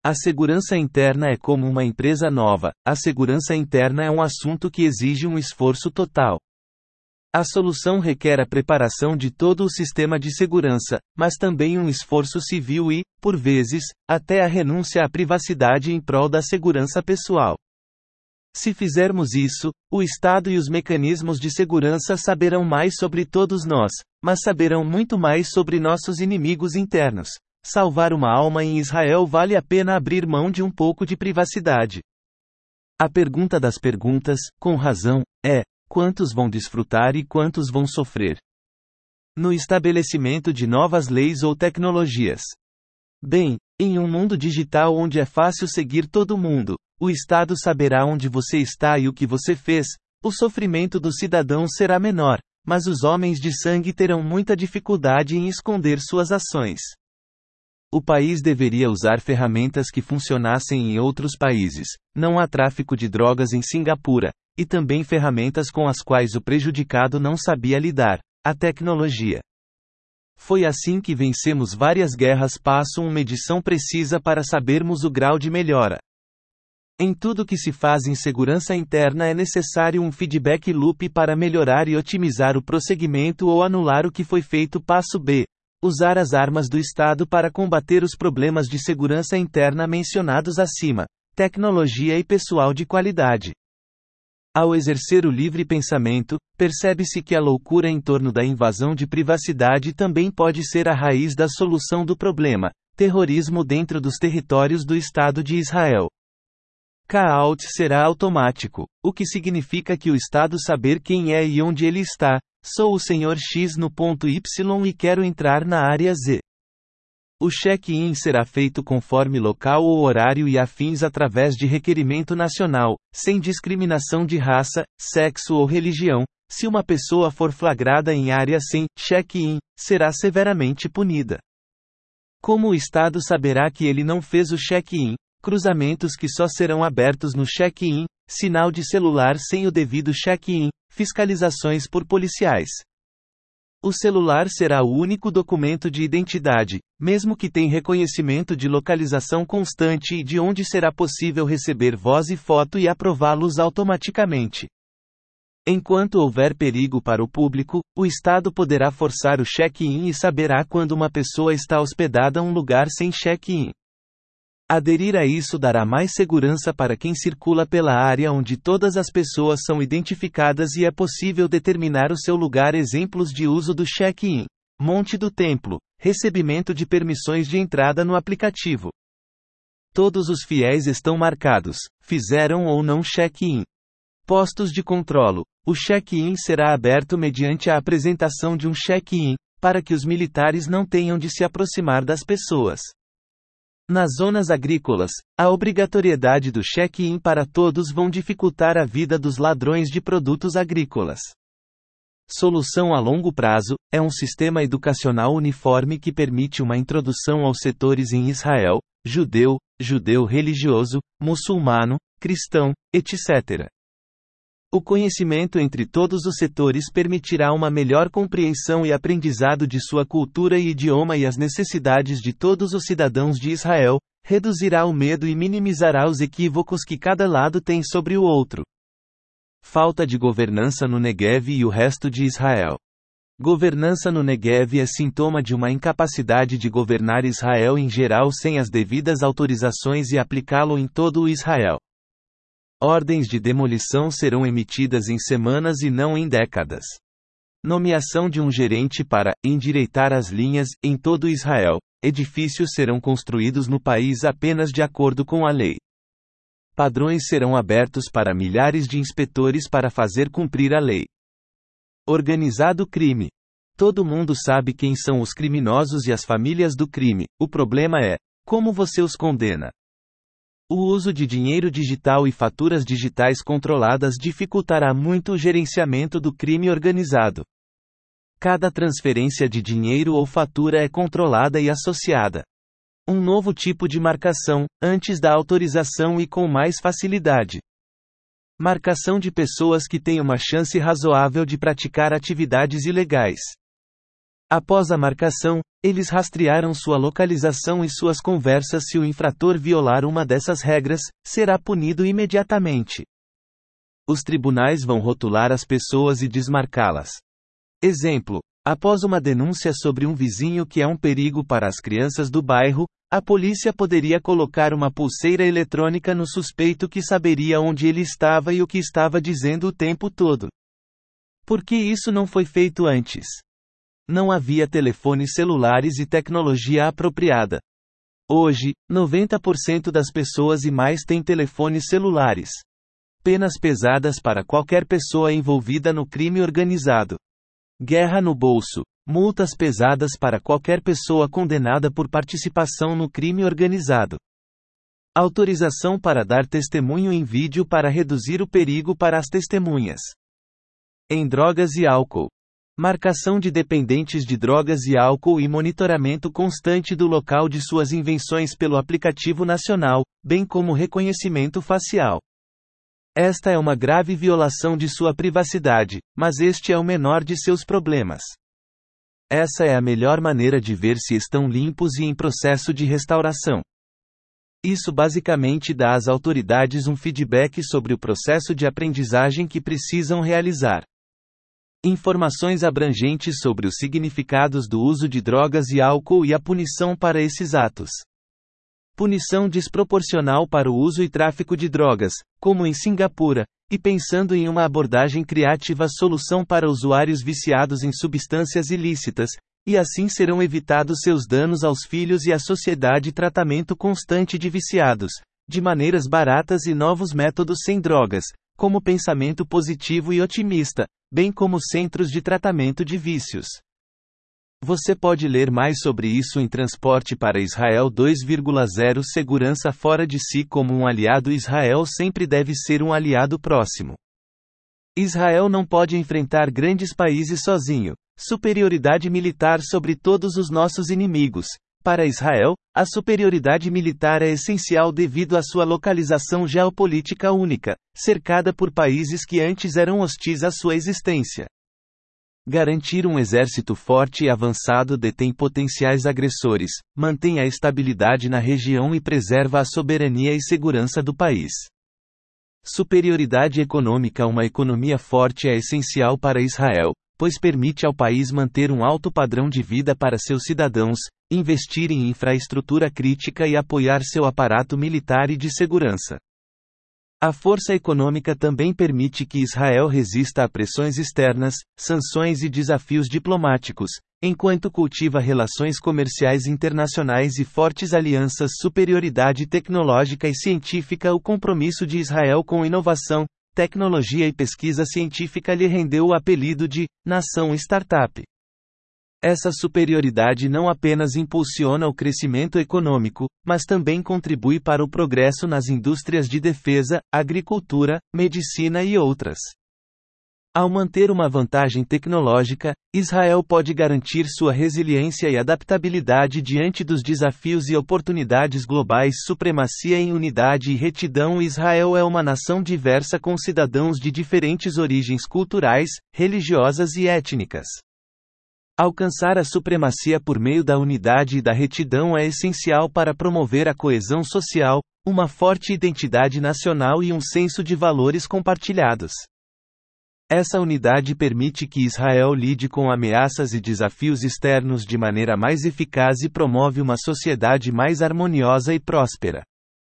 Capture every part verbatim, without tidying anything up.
A segurança interna é como uma empresa nova, a segurança interna é um assunto que exige um esforço total. A solução requer a preparação de todo o sistema de segurança, mas também um esforço civil e, por vezes, até a renúncia à privacidade em prol da segurança pessoal. Se fizermos isso, o Estado e os mecanismos de segurança saberão mais sobre todos nós, mas saberão muito mais sobre nossos inimigos internos. Salvar uma alma em Israel vale a pena abrir mão de um pouco de privacidade. A pergunta das perguntas, com razão, é: quantos vão desfrutar e quantos vão sofrer? No estabelecimento de novas leis ou tecnologias. Bem, em um mundo digital onde é fácil seguir todo mundo, o Estado saberá onde você está e o que você fez, o sofrimento do cidadão será menor, mas os homens de sangue terão muita dificuldade em esconder suas ações. O país deveria usar ferramentas que funcionassem em outros países. Não há tráfico de drogas em Singapura, e também ferramentas com as quais o prejudicado não sabia lidar: a tecnologia. Foi assim que vencemos várias guerras. Passo uma medição precisa para sabermos o grau de melhora. Em tudo que se faz em segurança interna é necessário um feedback loop para melhorar e otimizar o prosseguimento ou anular o que foi feito. Passo B. Usar as armas do Estado para combater os problemas de segurança interna mencionados acima: tecnologia e pessoal de qualidade. Ao exercer o livre pensamento, percebe-se que a loucura em torno da invasão de privacidade também pode ser a raiz da solução do problema: terrorismo dentro dos territórios do Estado de Israel. K-out será automático, o que significa que o Estado saber quem é e onde ele está. Sou o senhor X no ponto Y e quero entrar na área Z. O check-in será feito conforme local ou horário e afins através de requerimento nacional, sem discriminação de raça, sexo ou religião. Se uma pessoa for flagrada em área sem check-in, será severamente punida. Como o Estado saberá que ele não fez o check-in? Cruzamentos que só serão abertos no check-in, sinal de celular sem o devido check-in, fiscalizações por policiais. O celular será o único documento de identidade, mesmo que tenha reconhecimento de localização constante e de onde será possível receber voz e foto e aprová-los automaticamente. Enquanto houver perigo para o público, o Estado poderá forçar o check-in e saberá quando uma pessoa está hospedada em um lugar sem check-in. Aderir a isso dará mais segurança para quem circula pela área onde todas as pessoas são identificadas e é possível determinar o seu lugar. Exemplos de uso do check-in: Monte do Templo, recebimento de permissões de entrada no aplicativo. Todos os fiéis estão marcados, fizeram ou não check-in. Postos de controlo: o check-in será aberto mediante a apresentação de um check-in, para que os militares não tenham de se aproximar das pessoas. Nas zonas agrícolas, a obrigatoriedade do check-in para todos vão dificultar a vida dos ladrões de produtos agrícolas. Solução a longo prazo: é um sistema educacional uniforme que permite uma introdução aos setores em Israel: judeu, judeu religioso, muçulmano, cristão, etcétera. O conhecimento entre todos os setores permitirá uma melhor compreensão e aprendizado de sua cultura e idioma e as necessidades de todos os cidadãos de Israel, reduzirá o medo e minimizará os equívocos que cada lado tem sobre o outro. Falta de governança no Negev e o resto de Israel. Governança no Negev é sintoma de uma incapacidade de governar Israel em geral sem as devidas autorizações e aplicá-lo em todo o Israel. Ordens de demolição serão emitidas em semanas e não em décadas. Nomeação de um gerente para endireitar as linhas em todo Israel. Edifícios serão construídos no país apenas de acordo com a lei. Padrões serão abertos para milhares de inspetores para fazer cumprir a lei. Organizado crime. Todo mundo sabe quem são os criminosos e as famílias do crime. O problema é como você os condena. O uso de dinheiro digital e faturas digitais controladas dificultará muito o gerenciamento do crime organizado. Cada transferência de dinheiro ou fatura é controlada e associada. Um novo tipo de marcação, antes da autorização e com mais facilidade. Marcação de pessoas que têm uma chance razoável de praticar atividades ilegais. Após a marcação, eles rastrearam sua localização e suas conversas. Se o infrator violar uma dessas regras, será punido imediatamente. Os tribunais vão rotular as pessoas e desmarcá-las. Exemplo: após uma denúncia sobre um vizinho que é um perigo para as crianças do bairro, a polícia poderia colocar uma pulseira eletrônica no suspeito que saberia onde ele estava e o que estava dizendo o tempo todo. Por que isso não foi feito antes? Não havia telefones celulares e tecnologia apropriada. Hoje, noventa por cento das pessoas e mais têm telefones celulares. Penas pesadas para qualquer pessoa envolvida no crime organizado. Guerra no bolso. Multas pesadas para qualquer pessoa condenada por participação no crime organizado. Autorização para dar testemunho em vídeo para reduzir o perigo para as testemunhas. Em drogas e álcool. Marcação de dependentes de drogas e álcool e monitoramento constante do local de suas invenções pelo aplicativo nacional, bem como reconhecimento facial. Esta é uma grave violação de sua privacidade, mas este é o menor de seus problemas. Essa é a melhor maneira de ver se estão limpos e em processo de restauração. Isso basicamente dá às autoridades um feedback sobre o processo de aprendizagem que precisam realizar. Informações abrangentes sobre os significados do uso de drogas e álcool e a punição para esses atos. Punição desproporcional para o uso e tráfico de drogas, como em Singapura, e pensando em uma abordagem criativa solução para usuários viciados em substâncias ilícitas, e assim serão evitados seus danos aos filhos e à sociedade. Tratamento constante de viciados, de maneiras baratas e novos métodos sem drogas, como pensamento positivo e otimista, bem como centros de tratamento de vícios. Você pode ler mais sobre isso em Transporte para Israel dois ponto zero Segurança fora de si como um aliado. Israel sempre deve ser um aliado próximo. Israel não pode enfrentar grandes países sozinho. Superioridade militar sobre todos os nossos inimigos. Para Israel, a superioridade militar é essencial devido à sua localização geopolítica única, cercada por países que antes eram hostis à sua existência. Garantir um exército forte e avançado detém potenciais agressores, mantém a estabilidade na região e preserva a soberania e segurança do país. Superioridade econômica. Uma economia forte é essencial para Israel, pois permite ao país manter um alto padrão de vida para seus cidadãos, investir em infraestrutura crítica e apoiar seu aparato militar e de segurança. A força econômica também permite que Israel resista a pressões externas, sanções e desafios diplomáticos, enquanto cultiva relações comerciais internacionais e fortes alianças. Superioridade tecnológica e científica. O compromisso de Israel com inovação, tecnologia e pesquisa científica lhe rendeu o apelido de nação startup. Essa superioridade não apenas impulsiona o crescimento econômico, mas também contribui para o progresso nas indústrias de defesa, agricultura, medicina e outras. Ao manter uma vantagem tecnológica, Israel pode garantir sua resiliência e adaptabilidade diante dos desafios e oportunidades globais. Supremacia em unidade e retidão. Israel é uma nação diversa com cidadãos de diferentes origens culturais, religiosas e étnicas. Alcançar a supremacia por meio da unidade e da retidão é essencial para promover a coesão social, uma forte identidade nacional e um senso de valores compartilhados. Essa unidade permite que Israel lide com ameaças e desafios externos de maneira mais eficaz e promove uma sociedade mais harmoniosa e próspera.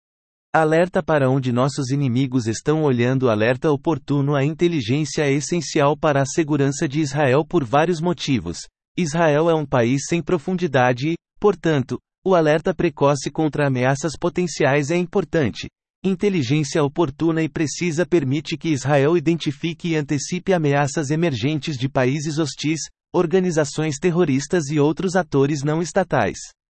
Alerta para onde nossos inimigos estão olhando. Alerta oportuno. A inteligência é essencial para a segurança de Israel por vários motivos. Israel é um país sem profundidade e, portanto, o alerta precoce contra ameaças potenciais é importante. Inteligência oportuna e precisa permite que Israel identifique e antecipe ameaças emergentes de países hostis, organizações terroristas e outros atores não estatais.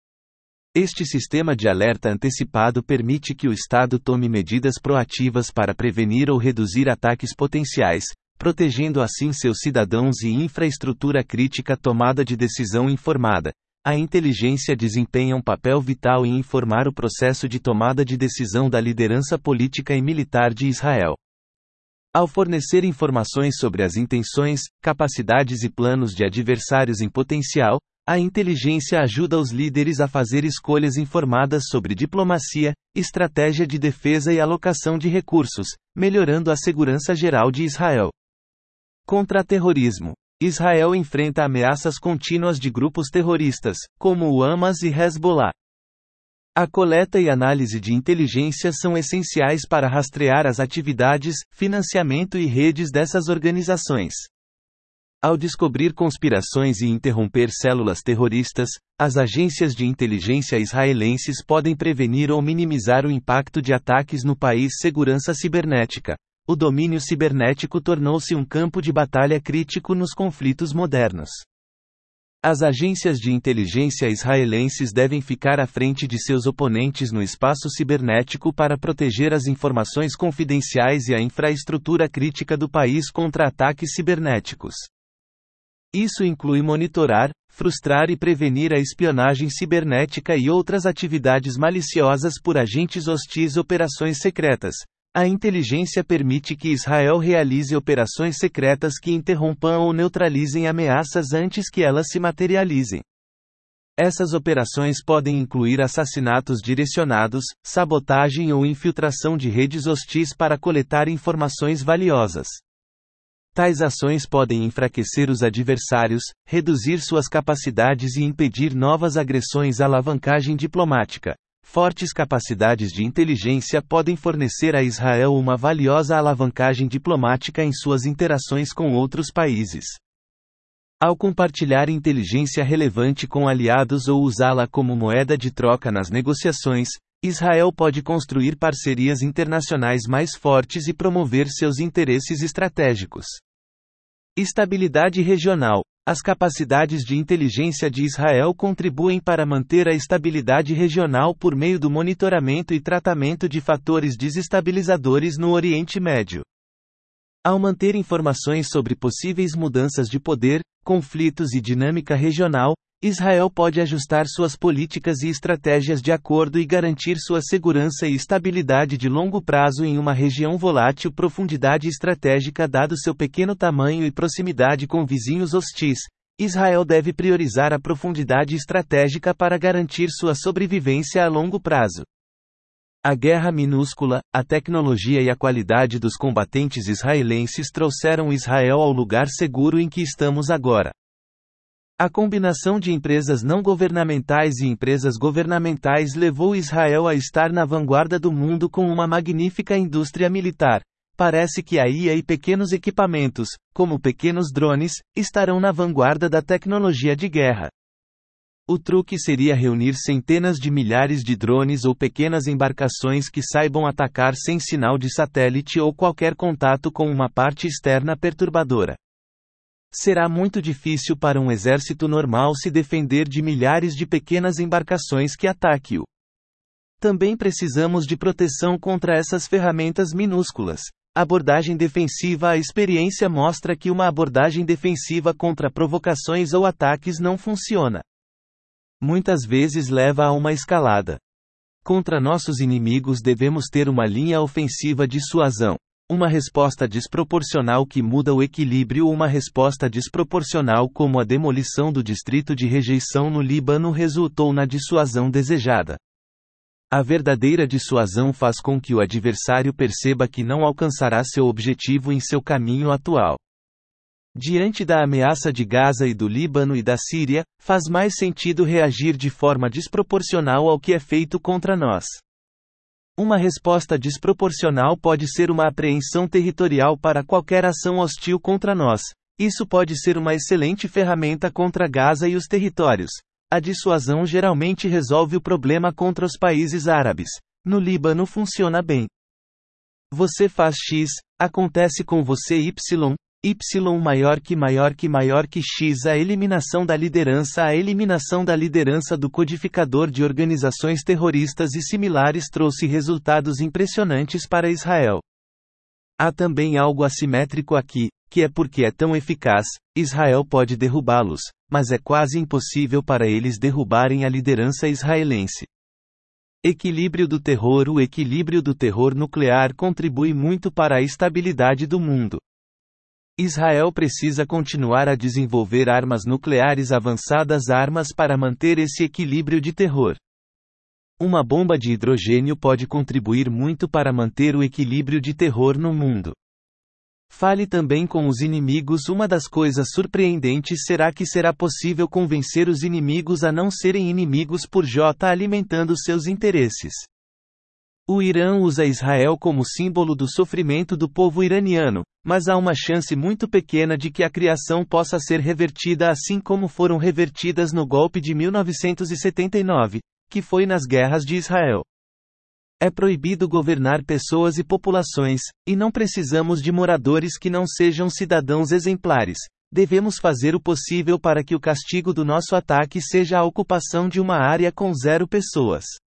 Este sistema de alerta antecipado permite que o Estado tome medidas proativas para prevenir ou reduzir ataques potenciais, protegendo assim seus cidadãos e infraestrutura crítica. Tomada de decisão informada. A inteligência desempenha um papel vital em informar o processo de tomada de decisão da liderança política e militar de Israel. Ao fornecer informações sobre as intenções, capacidades e planos de adversários em potencial, a inteligência ajuda os líderes a fazer escolhas informadas sobre diplomacia, estratégia de defesa e alocação de recursos, melhorando a segurança geral de Israel. Contra-terrorismo. Israel enfrenta ameaças contínuas de grupos terroristas, como o Hamas e Hezbollah. A coleta e análise de inteligência são essenciais para rastrear as atividades, financiamento e redes dessas organizações. Ao descobrir conspirações e interromper células terroristas, as agências de inteligência israelenses podem prevenir ou minimizar o impacto de ataques no país. Segurança cibernética. O domínio cibernético tornou-se um campo de batalha crítico nos conflitos modernos. As agências de inteligência israelenses devem ficar à frente de seus oponentes no espaço cibernético para proteger as informações confidenciais e a infraestrutura crítica do país contra ataques cibernéticos. Isso inclui monitorar, frustrar e prevenir a espionagem cibernética e outras atividades maliciosas por agentes hostis. Operações secretas. A inteligência permite que Israel realize operações secretas que interrompam ou neutralizem ameaças antes que elas se materializem. Essas operações podem incluir assassinatos direcionados, sabotagem ou infiltração de redes hostis para coletar informações valiosas. Tais ações podem enfraquecer os adversários, reduzir suas capacidades e impedir novas agressões. Alavancagem diplomática. Fortes capacidades de inteligência podem fornecer a Israel uma valiosa alavancagem diplomática em suas interações com outros países. Ao compartilhar inteligência relevante com aliados ou usá-la como moeda de troca nas negociações, Israel pode construir parcerias internacionais mais fortes e promover seus interesses estratégicos. Estabilidade regional. As capacidades de inteligência de Israel contribuem para manter a estabilidade regional por meio do monitoramento e tratamento de fatores desestabilizadores no Oriente Médio. Ao manter informações sobre possíveis mudanças de poder, conflitos e dinâmica regional, Israel pode ajustar suas políticas e estratégias de acordo e garantir sua segurança e estabilidade de longo prazo em uma região volátil. Profundidade estratégica. Dado seu pequeno tamanho e proximidade com vizinhos hostis, Israel deve priorizar a profundidade estratégica para garantir sua sobrevivência a longo prazo. A guerra minúscula, a tecnologia e a qualidade dos combatentes israelenses trouxeram Israel ao lugar seguro em que estamos agora. A combinação de empresas não governamentais e empresas governamentais levou Israel a estar na vanguarda do mundo com uma magnífica indústria militar. Parece que a I A e pequenos equipamentos, como pequenos drones, estarão na vanguarda da tecnologia de guerra. O truque seria reunir centenas de milhares de drones ou pequenas embarcações que saibam atacar sem sinal de satélite ou qualquer contato com uma parte externa perturbadora. Será muito difícil para um exército normal se defender de milhares de pequenas embarcações que ataquem-o. Também precisamos de proteção contra essas ferramentas minúsculas. Abordagem defensiva. A experiência mostra que uma abordagem defensiva contra provocações ou ataques não funciona. Muitas vezes leva a uma escalada. Contra nossos inimigos devemos ter uma linha ofensiva de dissuasão. Uma resposta desproporcional que muda o equilíbrio ou uma resposta desproporcional como a demolição do distrito de rejeição no Líbano resultou na dissuasão desejada. A verdadeira dissuasão faz com que o adversário perceba que não alcançará seu objetivo em seu caminho atual. Diante da ameaça de Gaza e do Líbano e da Síria, faz mais sentido reagir de forma desproporcional ao que é feito contra nós. Uma resposta desproporcional pode ser uma apreensão territorial para qualquer ação hostil contra nós. Isso pode ser uma excelente ferramenta contra Gaza e os territórios. A dissuasão geralmente resolve o problema contra os países árabes. No Líbano funciona bem. Você faz X, acontece com você Y, Y maior que maior que maior que X. A eliminação da liderança. A eliminação da liderança do codificador de organizações terroristas e similares trouxe resultados impressionantes para Israel. Há também algo assimétrico aqui, que é porque é tão eficaz, Israel pode derrubá-los, mas é quase impossível para eles derrubarem a liderança israelense. Equilíbrio do terror. O equilíbrio do terror nuclear contribui muito para a estabilidade do mundo. Israel precisa continuar a desenvolver armas nucleares avançadas, armas para manter esse equilíbrio de terror. Uma bomba de hidrogênio pode contribuir muito para manter o equilíbrio de terror no mundo. Fale também com os inimigos. Uma das coisas surpreendentes será que será possível convencer os inimigos a não serem inimigos por J alimentando seus interesses. O Irã usa Israel como símbolo do sofrimento do povo iraniano, mas há uma chance muito pequena de que a criação possa ser revertida assim como foram revertidas no golpe de mil novecentos e setenta e nove, que foi nas guerras de Israel. É proibido governar pessoas e populações, e não precisamos de moradores que não sejam cidadãos exemplares. Devemos fazer o possível para que o castigo do nosso ataque seja a ocupação de uma área com zero pessoas.